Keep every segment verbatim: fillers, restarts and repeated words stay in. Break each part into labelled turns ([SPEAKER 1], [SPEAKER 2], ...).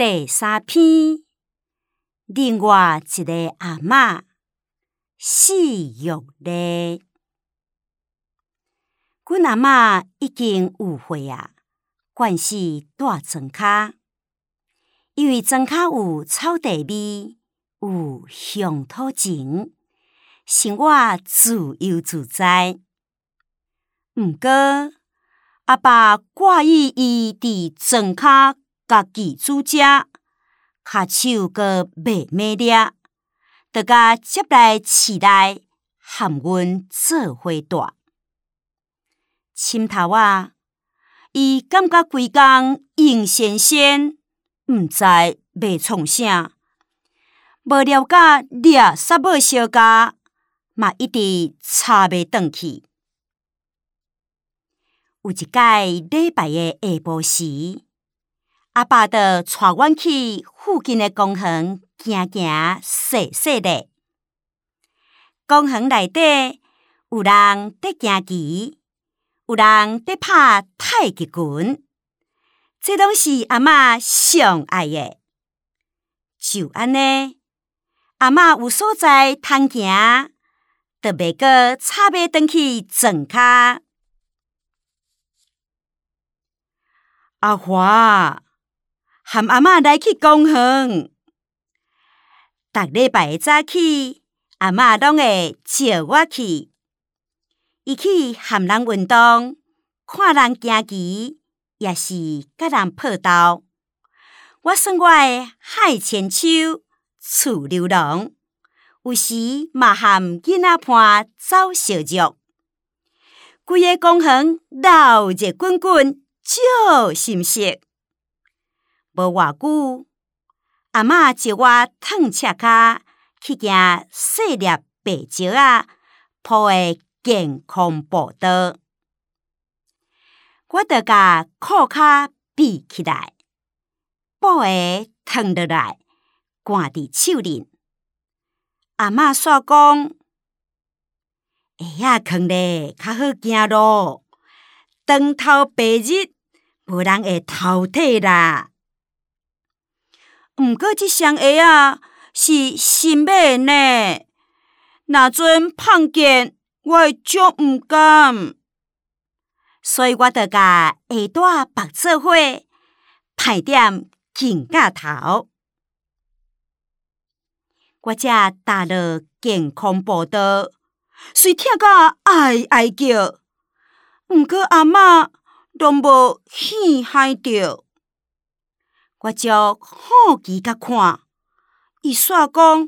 [SPEAKER 1] 第三篇，另外一个阿嬷死玉丽。阮阿嬷已经有岁啊，惯是住庄脚，因为庄脚有草地味，有乡土情，生活自由自在。毋过，阿爸挂意伊伫庄脚家己煮食，骹手阁袂买掠，就甲接来市内，含阮做伙住。深头仔，伊感觉规工闲闲闲，毋知要创啥，无了解掠杀母相加，嘛一直吵袂转去。有一摆礼拜的下晡时，阿爸就带阮去附近的公园行行踅踅咧。公园内底有人在行棋，有人在拍太极拳，这拢是阿嬷上爱的。就安尼，阿嬷有所在通行，就袂阁吵尾转去庄脚。阿华，含阿嬷来去公园。逐礼拜早起，阿嬷拢会招我去。伊去含人运动，看人行棋，也是甲人拍斗。我算我的海千手、醋溜龙，有时嘛含囡仔伴走相约。规个公园闹热滚滚，足心色。无偌久，阿嬷招我褪赤脚去行细粒白石仔铺的健康步道。我就甲裤脚闭起来，布个脱落来，挂伫手里。阿嬷煞讲：鞋仔囥咧较好行路，长头白日无人会偷睇啦。毋过即双鞋仔是新买呢，若准碰见，我会足毋甘。所以我就甲鞋带绑做伙，派点镜架头。我才踏入健康步道，虽疼甲哀哀叫，毋过阿嬷拢无耳害着。我足好奇甲看，伊煞讲：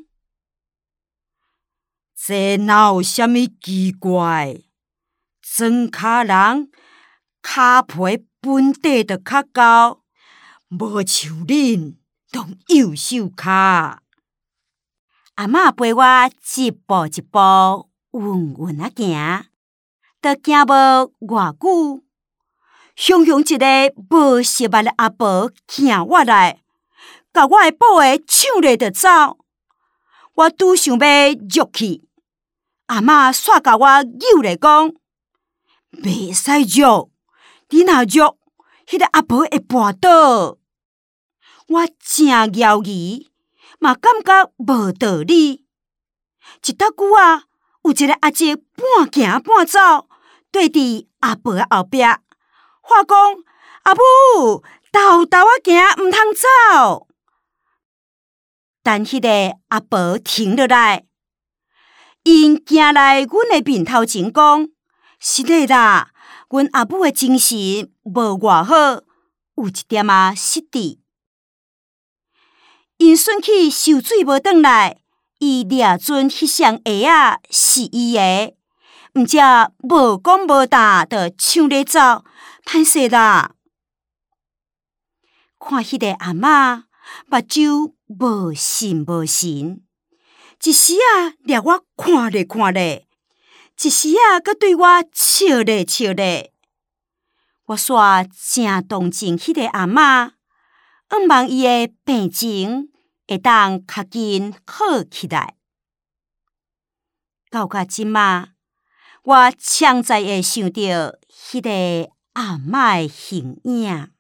[SPEAKER 1] 这哪有啥物奇怪？庄脚人骹皮本底就较厚，无像恁拢右手骹。阿嬷陪我一步一步稳稳啊行，都行无偌久，雄雄一个无识目的阿婆行我来，甲我的布鞋抢咧就走。我拄想要入去，阿嬷煞甲我扭咧讲：袂使入，你若入，迄个阿婆会跋倒。我正犹豫，嘛感觉无道理。一搭久啊，有一个阿姐半行半走，跟伫阿婆的后壁，话讲：阿母，豆豆仔行，毋通走。等迄个阿婆停落来，因行来阮的面头前讲：是的啦，阮阿母的精神无偌好，有一点仔失智。因顺去受水无转来，伊掠准迄双鞋仔是伊的，毋则无讲无答就抢咧走，歹势啦。看迄个阿嬷目睭无神无神，一时啊掠我看咧看咧，一时啊阁对我笑咧笑咧。我煞正同情迄个阿嬷，盼望伊的病情会当较紧好起来。到甲即马，我常在会想着迄个阿嬷的形影。